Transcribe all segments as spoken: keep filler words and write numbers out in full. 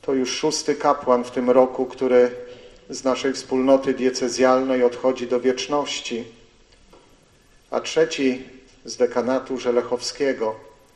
To już szósty kapłan w tym roku, który z naszej wspólnoty diecezjalnej odchodzi do wieczności, a trzeci z dekanatu żelechowskiego.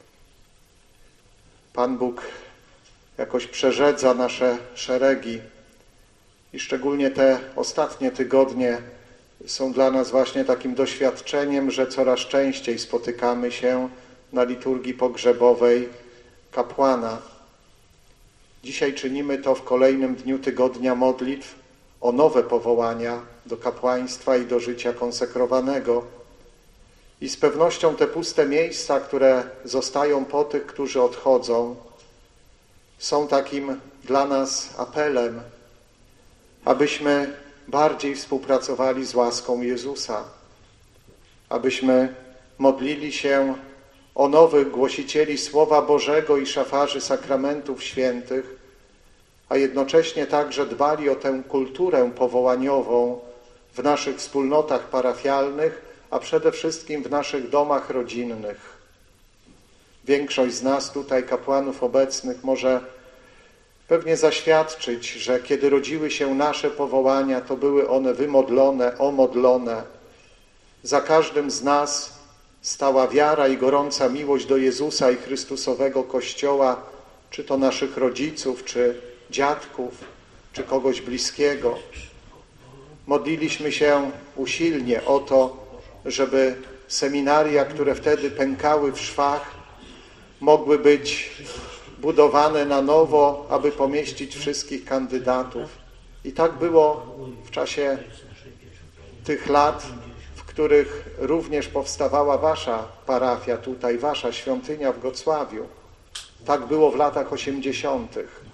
Pan Bóg jakoś przerzedza nasze szeregi i szczególnie te ostatnie tygodnie są dla nas właśnie takim doświadczeniem, że coraz częściej spotykamy się na liturgii pogrzebowej kapłana. Dzisiaj czynimy to w kolejnym dniu tygodnia modlitw o nowe powołania do kapłaństwa i do życia konsekrowanego. I z pewnością te puste miejsca, które zostają po tych, którzy odchodzą, są takim dla nas apelem, abyśmy bardziej współpracowali z łaską Jezusa, abyśmy modlili się o nowych głosicieli Słowa Bożego i szafarzy sakramentów świętych, a jednocześnie także dbali o tę kulturę powołaniową w naszych wspólnotach parafialnych, a przede wszystkim w naszych domach rodzinnych. Większość z nas tutaj, kapłanów obecnych, może pewnie zaświadczyć, że kiedy rodziły się nasze powołania, to były one wymodlone, omodlone. Za każdym z nas stała wiara i gorąca miłość do Jezusa i Chrystusowego Kościoła, czy to naszych rodziców, czy dziadków, czy kogoś bliskiego. Modliliśmy się usilnie o to, żeby seminaria, które wtedy pękały w szwach, mogły być budowane na nowo, aby pomieścić wszystkich kandydatów. I tak było w czasie tych lat, w których również powstawała wasza parafia tutaj, wasza świątynia w Gocławiu. Tak było w latach osiemdziesiątych.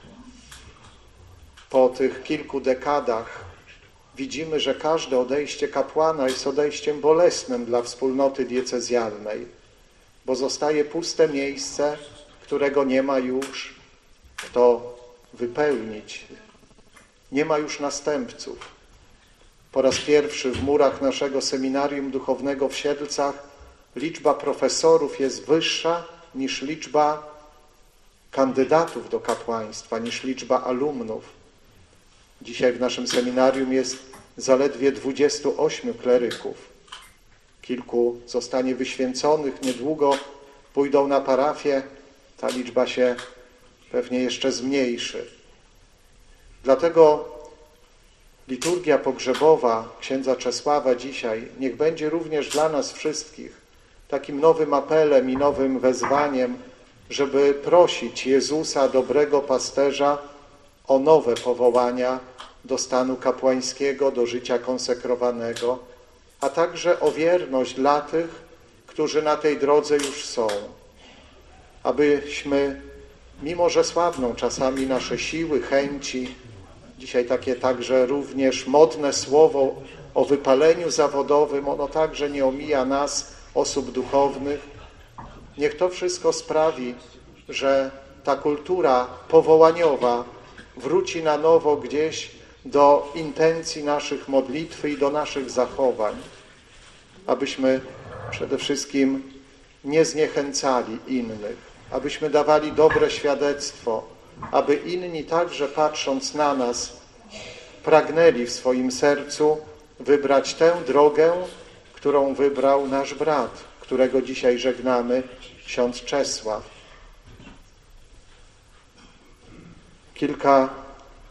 Po tych kilku dekadach widzimy, że każde odejście kapłana jest odejściem bolesnym dla wspólnoty diecezjalnej, bo zostaje puste miejsce, którego nie ma już kto wypełnić. Nie ma już następców. Po raz pierwszy w murach naszego seminarium duchownego w Siedlcach liczba profesorów jest wyższa niż liczba kandydatów do kapłaństwa, niż liczba alumnów. Dzisiaj w naszym seminarium jest zaledwie dwudziestu ośmiu kleryków. Kilku zostanie wyświęconych, niedługo pójdą na parafię, ta liczba się pewnie jeszcze zmniejszy. Dlatego liturgia pogrzebowa księdza Czesława dzisiaj niech będzie również dla nas wszystkich takim nowym apelem i nowym wezwaniem, żeby prosić Jezusa, dobrego pasterza, o nowe powołania do stanu kapłańskiego, do życia konsekrowanego, a także o wierność dla tych, którzy na tej drodze już są. Abyśmy, mimo że słabną czasami nasze siły, chęci, dzisiaj takie także również modne słowo o wypaleniu zawodowym, ono także nie omija nas, osób duchownych. Niech to wszystko sprawi, że ta kultura powołaniowa wróci na nowo gdzieś do intencji naszych modlitwy i do naszych zachowań, abyśmy przede wszystkim nie zniechęcali innych, abyśmy dawali dobre świadectwo, aby inni także patrząc na nas pragnęli w swoim sercu wybrać tę drogę, którą wybrał nasz brat, którego dzisiaj żegnamy, ksiądz Czesław. Kilka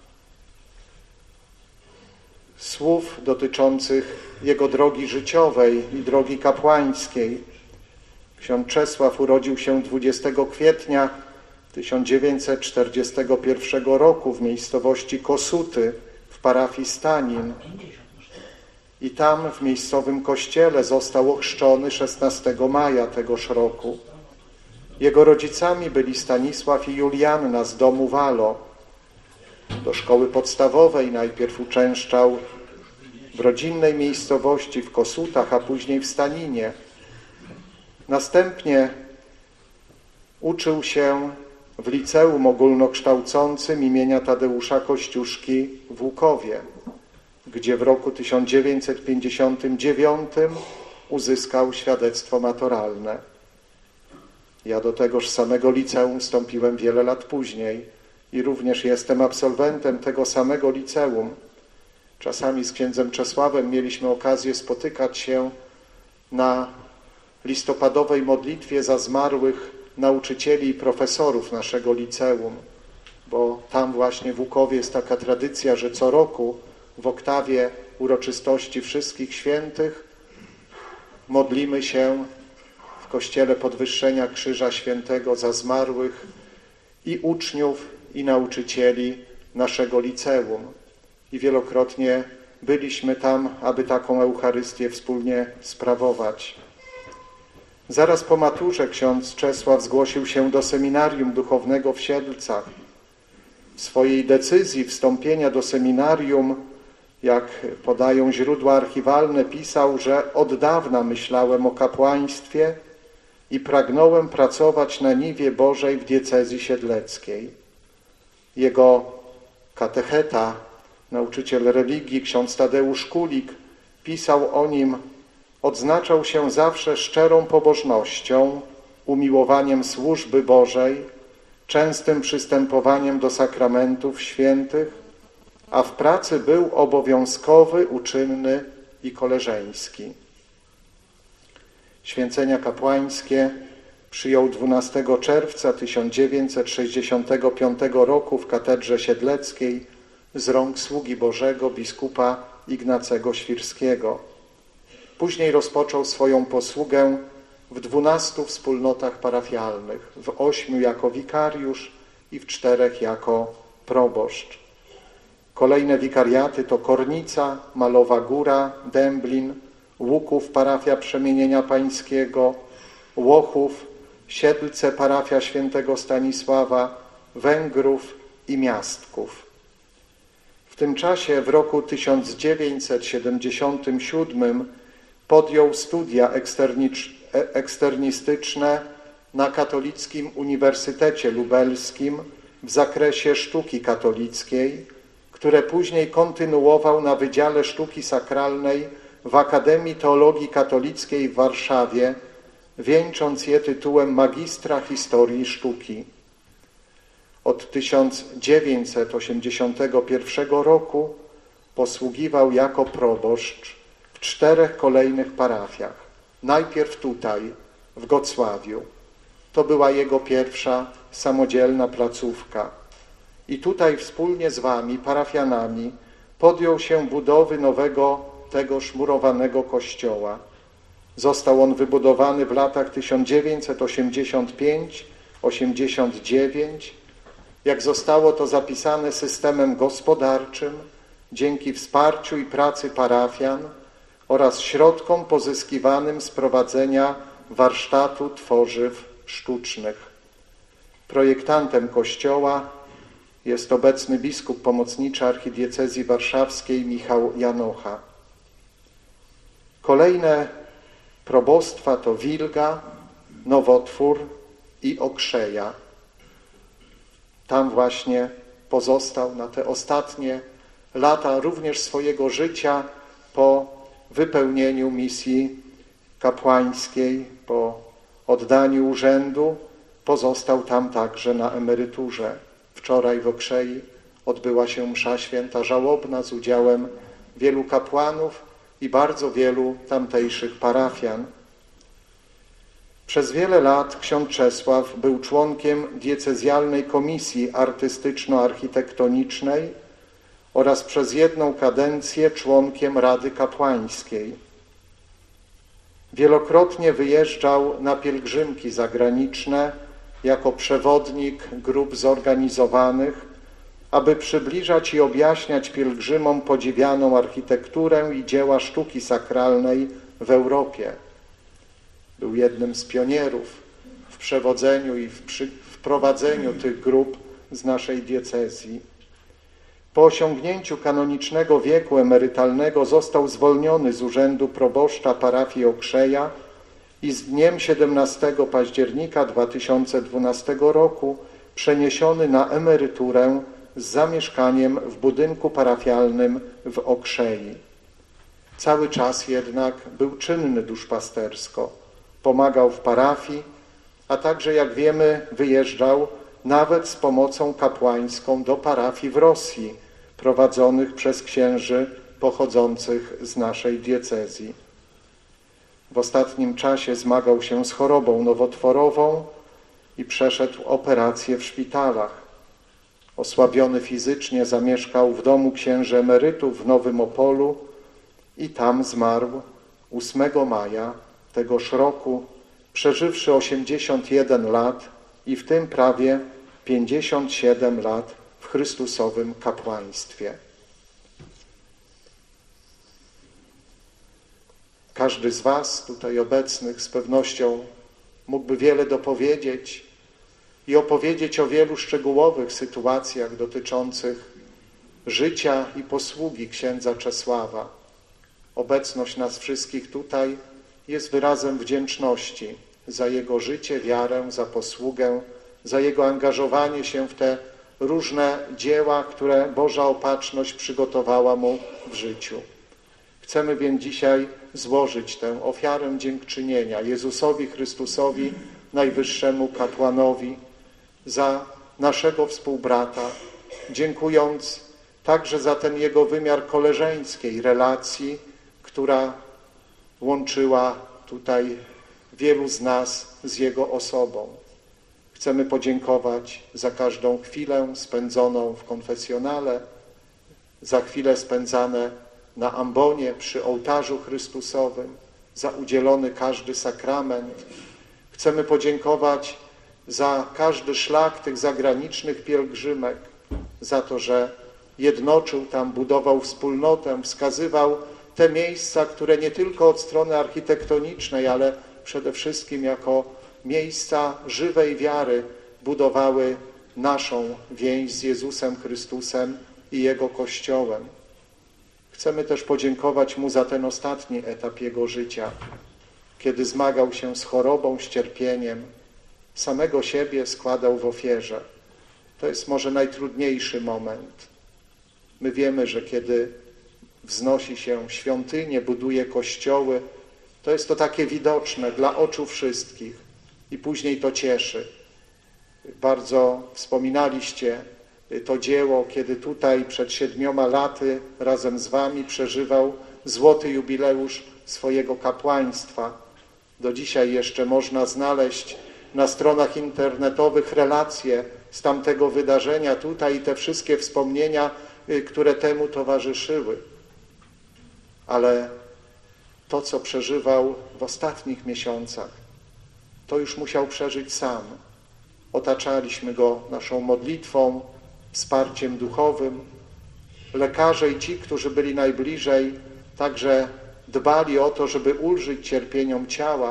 słów dotyczących jego drogi życiowej i drogi kapłańskiej. Ksiądz Czesław urodził się dwudziestego kwietnia tysiąc dziewięćset czterdziestego pierwszego roku w miejscowości Kosuty w parafii Stanin. I tam w miejscowym kościele został ochrzczony szesnastego maja tegoż roku. Jego rodzicami byli Stanisław i Julianna z domu Walo. Do szkoły podstawowej najpierw uczęszczał w rodzinnej miejscowości w Kosutach, a później w Staninie. Następnie uczył się w liceum ogólnokształcącym imienia Tadeusza Kościuszki w Łukowie, gdzie w roku tysiąc dziewięćset pięćdziesiątym dziewiątym uzyskał świadectwo maturalne. Ja do tegoż samego liceum wstąpiłem wiele lat później, i również jestem absolwentem tego samego liceum. Czasami z księdzem Czesławem mieliśmy okazję spotykać się na listopadowej modlitwie za zmarłych nauczycieli i profesorów naszego liceum, bo tam właśnie w Łukowie jest taka tradycja, że co roku w oktawie uroczystości Wszystkich Świętych modlimy się w Kościele Podwyższenia Krzyża Świętego za zmarłych i uczniów, i nauczycieli naszego liceum. I wielokrotnie byliśmy tam, aby taką Eucharystię wspólnie sprawować. Zaraz po maturze ksiądz Czesław zgłosił się do seminarium duchownego w Siedlcach. W swojej decyzji wstąpienia do seminarium, jak podają źródła archiwalne, pisał, że od dawna myślałem o kapłaństwie i pragnąłem pracować na niwie Bożej w diecezji siedleckiej. Jego katecheta, nauczyciel religii, ksiądz Tadeusz Kulik, pisał o nim: odznaczał się zawsze szczerą pobożnością, umiłowaniem służby Bożej, częstym przystępowaniem do sakramentów świętych, a w pracy był obowiązkowy, uczynny i koleżeński. Święcenia kapłańskie przyjął dwunastego czerwca tysiąc dziewięćset sześćdziesiątego piątego roku w katedrze siedleckiej z rąk sługi Bożego biskupa Ignacego Świrskiego. Później rozpoczął swoją posługę w dwunastu wspólnotach parafialnych, w ośmiu jako wikariusz i w czterech jako proboszcz. Kolejne wikariaty to Kornica, Malowa Góra, Dęblin, Łuków, parafia Przemienienia Pańskiego, Łochów, Siedlce, parafia świętego Stanisława, Węgrów i Miastków. W tym czasie w roku tysiąc dziewięćset siedemdziesiątym siódmym podjął studia eksternistyczne na Katolickim Uniwersytecie Lubelskim w zakresie sztuki katolickiej, które później kontynuował na Wydziale Sztuki Sakralnej w Akademii Teologii Katolickiej w Warszawie, wieńcząc je tytułem magistra historii sztuki. Od tysiąc dziewięćset osiemdziesiątego pierwszego roku posługiwał jako proboszcz w czterech kolejnych parafiach. Najpierw tutaj, w Gocławiu. To była jego pierwsza samodzielna placówka. I tutaj wspólnie z wami, parafianami, podjął się budowy nowego, tegoż murowanego kościoła. Został on wybudowany w latach tysiąc dziewięćset osiemdziesiąt piąty do osiemdziesiątego dziewiątego, jak zostało to zapisane systemem gospodarczym, dzięki wsparciu i pracy parafian oraz środkom pozyskiwanym z prowadzenia warsztatu tworzyw sztucznych. Projektantem kościoła jest obecny biskup pomocniczy archidiecezji warszawskiej Michał Janocha. Kolejne probostwa to Wilga, Nowotwór i Okrzeja. Tam właśnie pozostał na te ostatnie lata również swojego życia po wypełnieniu misji kapłańskiej, po oddaniu urzędu, pozostał tam także na emeryturze. Wczoraj w Okrzei odbyła się msza święta żałobna z udziałem wielu kapłanów i bardzo wielu tamtejszych parafian. Przez wiele lat ksiądz Czesław był członkiem diecezjalnej komisji artystyczno-architektonicznej oraz przez jedną kadencję członkiem Rady Kapłańskiej. Wielokrotnie wyjeżdżał na pielgrzymki zagraniczne jako przewodnik grup zorganizowanych, aby przybliżać i objaśniać pielgrzymom podziwianą architekturę i dzieła sztuki sakralnej w Europie. Był jednym z pionierów w przewodzeniu i w wprowadzeniu tych grup z naszej diecezji. Po osiągnięciu kanonicznego wieku emerytalnego został zwolniony z urzędu proboszcza parafii Okrzeja i z dniem siedemnastego października dwa tysiące dwunastego roku przeniesiony na emeryturę z zamieszkaniem w budynku parafialnym w Okrzei. Cały czas jednak był czynny duszpastersko. Pomagał w parafii, a także, jak wiemy, wyjeżdżał nawet z pomocą kapłańską do parafii w Rosji, prowadzonych przez księży pochodzących z naszej diecezji. W ostatnim czasie zmagał się z chorobą nowotworową i przeszedł operację w szpitalach. Osłabiony fizycznie zamieszkał w domu księży emerytów w Nowym Opolu i tam zmarł ósmego maja tegoż roku, przeżywszy osiemdziesiąt jeden lat i w tym prawie pięćdziesiąt siedem lat w Chrystusowym kapłaństwie. Każdy z was tutaj obecnych z pewnością mógłby wiele dopowiedzieć i opowiedzieć o wielu szczegółowych sytuacjach dotyczących życia i posługi księdza Czesława. Obecność nas wszystkich tutaj jest wyrazem wdzięczności za jego życie, wiarę, za posługę, za jego angażowanie się w te różne dzieła, które Boża Opatrzność przygotowała mu w życiu. Chcemy więc dzisiaj złożyć tę ofiarę dziękczynienia Jezusowi Chrystusowi, najwyższemu kapłanowi, za naszego współbrata, dziękując także za ten jego wymiar koleżeńskiej relacji, która łączyła tutaj wielu z nas z jego osobą. Chcemy podziękować za każdą chwilę spędzoną w konfesjonale, za chwile spędzane na ambonie przy ołtarzu Chrystusowym, za udzielony każdy sakrament. Chcemy podziękować za każdy szlak tych zagranicznych pielgrzymek, za to, że jednoczył tam, budował wspólnotę, wskazywał te miejsca, które nie tylko od strony architektonicznej, ale przede wszystkim jako miejsca żywej wiary budowały naszą więź z Jezusem Chrystusem i Jego Kościołem. Chcemy też podziękować Mu za ten ostatni etap Jego życia, kiedy zmagał się z chorobą, z cierpieniem, samego siebie składał w ofierze. To jest może najtrudniejszy moment. My wiemy, że kiedy wznosi się świątynię, buduje kościoły, to jest to takie widoczne dla oczu wszystkich i później to cieszy. Bardzo wspominaliście to dzieło, kiedy tutaj przed siedmioma laty razem z wami przeżywał złoty jubileusz swojego kapłaństwa. Do dzisiaj jeszcze można znaleźć na stronach internetowych relacje z tamtego wydarzenia tutaj i te wszystkie wspomnienia, które temu towarzyszyły. Ale to, co przeżywał w ostatnich miesiącach, to już musiał przeżyć sam. Otaczaliśmy go naszą modlitwą, wsparciem duchowym. Lekarze i ci, którzy byli najbliżej, także dbali o to, żeby ulżyć cierpieniom ciała,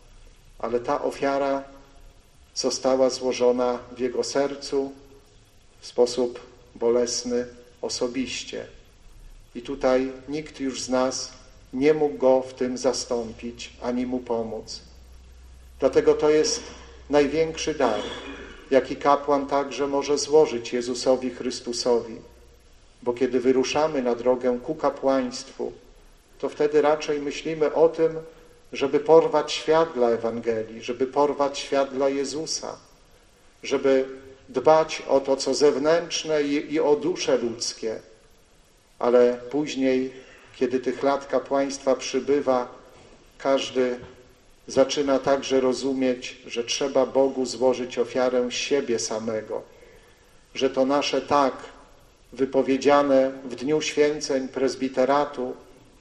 ale ta ofiara została złożona w jego sercu w sposób bolesny osobiście. I tutaj nikt już z nas nie mógł go w tym zastąpić, ani mu pomóc. Dlatego to jest największy dar, jaki kapłan także może złożyć Jezusowi Chrystusowi. Bo kiedy wyruszamy na drogę ku kapłaństwu, to wtedy raczej myślimy o tym, żeby porwać świat dla Ewangelii, żeby porwać świat dla Jezusa, żeby dbać o to, co zewnętrzne i, i o dusze ludzkie. Ale później, kiedy tych lat kapłaństwa przybywa, każdy zaczyna także rozumieć, że trzeba Bogu złożyć ofiarę siebie samego, że to nasze tak wypowiedziane w dniu święceń prezbiteratu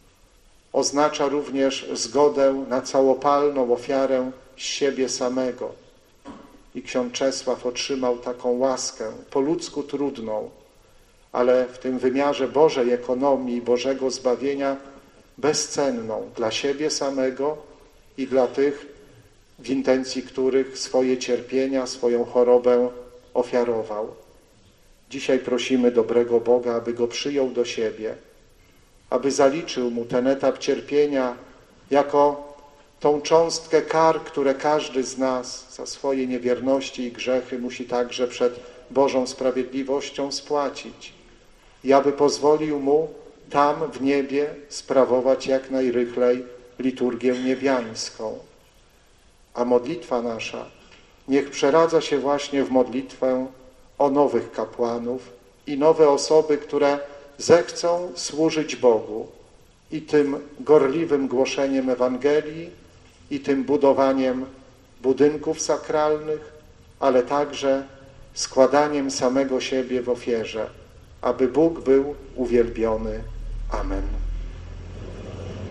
oznacza również zgodę na całopalną ofiarę siebie samego. I ksiądz Czesław otrzymał taką łaskę, po ludzku trudną, ale w tym wymiarze Bożej ekonomii, Bożego zbawienia bezcenną dla siebie samego i dla tych, w intencji których swoje cierpienia, swoją chorobę ofiarował. Dzisiaj prosimy dobrego Boga, aby go przyjął do siebie, aby zaliczył mu ten etap cierpienia jako tą cząstkę kar, które każdy z nas za swoje niewierności i grzechy musi także przed Bożą sprawiedliwością spłacić. I aby pozwolił mu tam w niebie sprawować jak najrychlej liturgię niebiańską. A modlitwa nasza niech przeradza się właśnie w modlitwę o nowych kapłanów i nowe osoby, które zechcą służyć Bogu i tym gorliwym głoszeniem Ewangelii, i tym budowaniem budynków sakralnych, ale także składaniem samego siebie w ofierze, aby Bóg był uwielbiony. Amen.